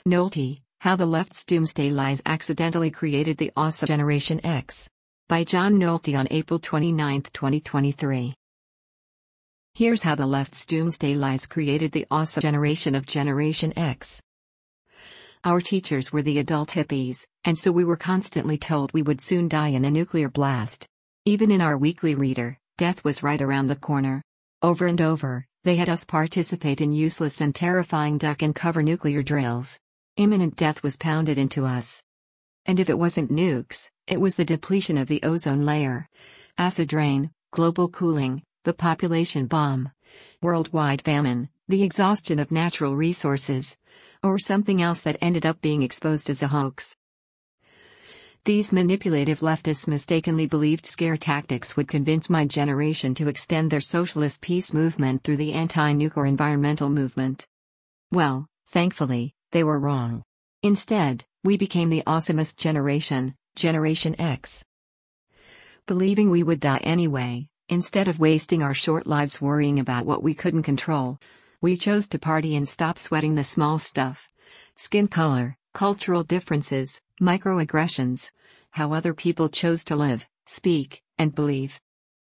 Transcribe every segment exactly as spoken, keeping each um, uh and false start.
Nolte, How the Left's Doomsday Lies Accidentally Created the Awesome Generation X. By John Nolte on April twenty-ninth, twenty twenty-three. Here's how the left's doomsday lies created the awesome generation of Generation X. Our teachers were the adult hippies, and so we were constantly told we would soon die in a nuclear blast. Even in our weekly reader, death was right around the corner. Over and over, they had us participate in useless and terrifying duck and cover nuclear drills. Imminent death was pounded into us. And if it wasn't nukes, it was the depletion of the ozone layer, acid rain, global cooling, the population bomb, worldwide famine, the exhaustion of natural resources, or something else that ended up being exposed as a hoax. These manipulative leftists mistakenly believed scare tactics would convince my generation to extend their socialist peace movement through the anti-nuclear environmental movement. Well, thankfully, they were wrong. Instead, we became the awesomest generation, Generation X. Believing we would die anyway, instead of wasting our short lives worrying about what we couldn't control, we chose to party and stop sweating the small stuff. Skin color, cultural differences, microaggressions, how other people chose to live, speak, and believe.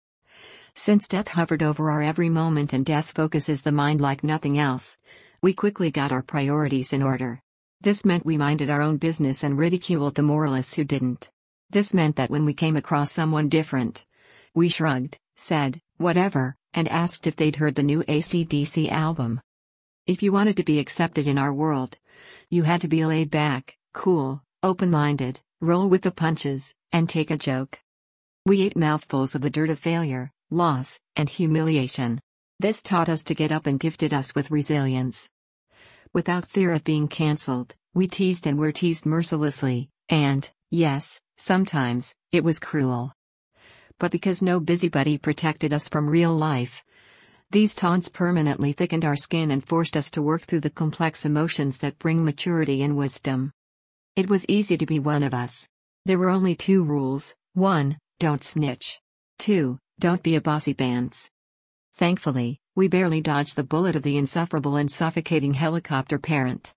Since death hovered over our every moment and death focuses the mind like nothing else, we quickly got our priorities in order. This meant we minded our own business and ridiculed the moralists who didn't. This meant that when we came across someone different, we shrugged, said, whatever, and asked if they'd heard the new A C D C album. If you wanted to be accepted in our world, you had to be laid back, cool, open-minded, roll with the punches, and take a joke. We ate mouthfuls of the dirt of failure, loss, and humiliation. This taught us to get up and gifted us with resilience. Without fear of being cancelled, we teased and were teased mercilessly, and, yes, sometimes, it was cruel. But because no busybody protected us from real life, these taunts permanently thickened our skin and forced us to work through the complex emotions that bring maturity and wisdom. It was easy to be one of us. There were only two rules: one, don't snitch. two, don't be a bossy pants. Thankfully, we barely dodged the bullet of the insufferable and suffocating helicopter parent.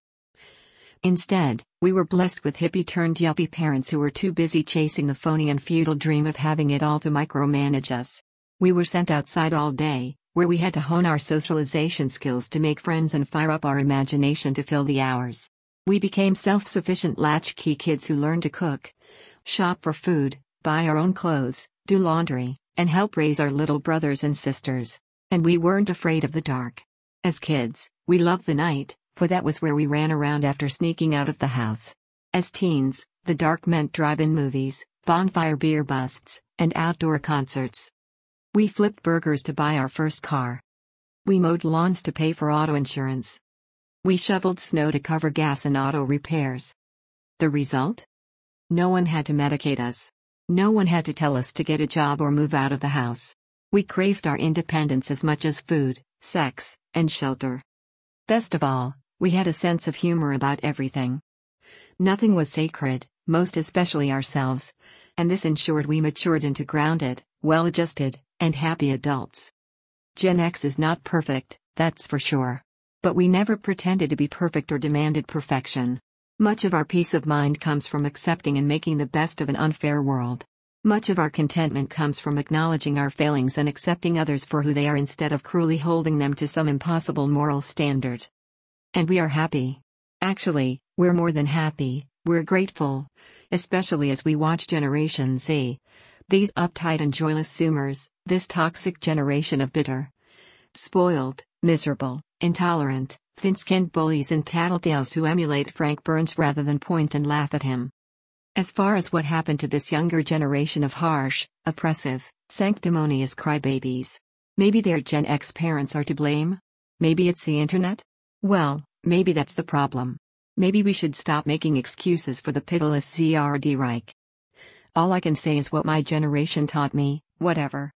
Instead, we were blessed with hippie-turned-yuppie parents who were too busy chasing the phony and futile dream of having it all to micromanage us. We were sent outside all day, where we had to hone our socialization skills to make friends and fire up our imagination to fill the hours. We became self-sufficient latchkey kids who learned to cook, shop for food, buy our own clothes, do laundry, and help raise our little brothers and sisters. And we weren't afraid of the dark. As kids, we loved the night, for that was where we ran around after sneaking out of the house. As teens, the dark meant drive-in movies, bonfire beer busts, and outdoor concerts. We flipped burgers to buy our first car. We mowed lawns to pay for auto insurance. We shoveled snow to cover gas and auto repairs. The result? No one had to medicate us. No one had to tell us to get a job or move out of the house. We craved our independence as much as food, sex, and shelter. Best of all, we had a sense of humor about everything. Nothing was sacred, most especially ourselves, and this ensured we matured into grounded, well-adjusted, and happy adults. Gen X is not perfect, that's for sure. But we never pretended to be perfect or demanded perfection. Much of our peace of mind comes from accepting and making the best of an unfair world. Much of our contentment comes from acknowledging our failings and accepting others for who they are instead of cruelly holding them to some impossible moral standard. And we are happy. Actually, we're more than happy, we're grateful, especially as we watch Generation Z. These uptight and joyless Zoomers, this toxic generation of bitter, spoiled, miserable, intolerant, thin-skinned bullies and tattletales who emulate Frank Burns rather than point and laugh at him. As far as what happened to this younger generation of harsh, oppressive, sanctimonious crybabies, maybe their Gen X parents are to blame? Maybe it's the internet? Well, maybe that's the problem. Maybe we should stop making excuses for the pitiless Z R D Reich. All I can say is what my generation taught me, whatever.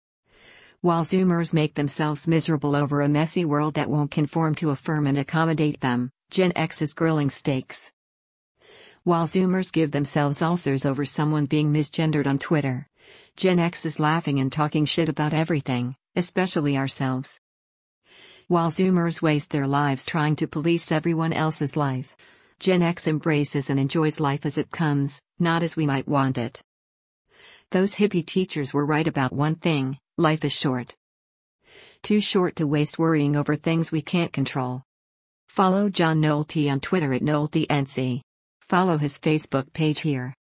While Zoomers make themselves miserable over a messy world that won't conform to affirm and accommodate them, Gen X is grilling steaks. While Zoomers give themselves ulcers over someone being misgendered on Twitter, Gen X is laughing and talking shit about everything, especially ourselves. While Zoomers waste their lives trying to police everyone else's life, Gen X embraces and enjoys life as it comes, not as we might want it. Those hippie teachers were right about one thing: life is short. Too short to waste worrying over things we can't control. Follow John Nolte on Twitter at NolteNC. Follow his Facebook page here.